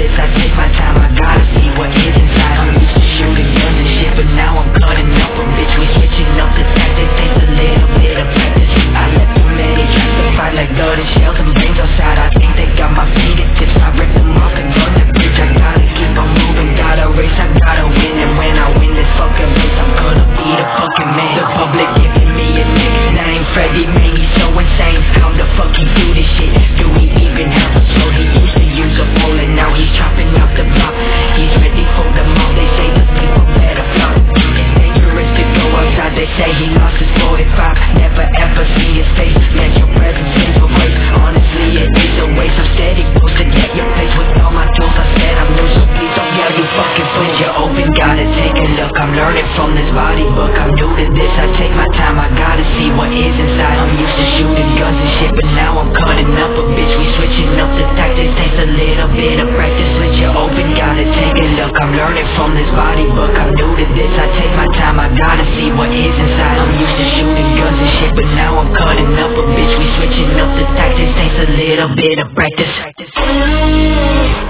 this, I take my time, I gotta see what is inside. I'm used to shooting guns and shit, but now I'm cutting up a bitch. We switching up the tactics, takes a little bit of practice. I left too many tracks to fight like blood and shells and brains outside. I think they got my fingertips, I ripped them off and gun the bridge. I gotta keep on moving, gotta race, I gotta win. And when I win this fucking race, I'm gonna be the fucking man. The public giving me a nigga's name, Freddie made me so insane. How the fuck he do this shit? Do we even have a soul? He used to use a pole and now he's chopping up the block. He's ready for the mob, they say the people better flop. It's dangerous to go outside, they say he lost his 45. Never ever see his face, let your presence in for grace. Honestly it is a waste, I'm steady posted at your place. With all my tools I said I'm new, so please don't yell, you fucking switch. You're open, gotta take a look, I'm learning from this body book. I'm new to this, I take my time, I gotta see what is inside. I'm used to shooting guns and shit, but now I'm cutting up a bitch. We switching up the tactics, takes a little bit of practice. Switch you open, gotta take a look, I'm learning from this body book. I'm new to this, I take my time, I gotta see what is inside. I'm used to shooting guns and shit, but now I'm cutting up a bitch. We switching up the tactics, takes a little bit of practice.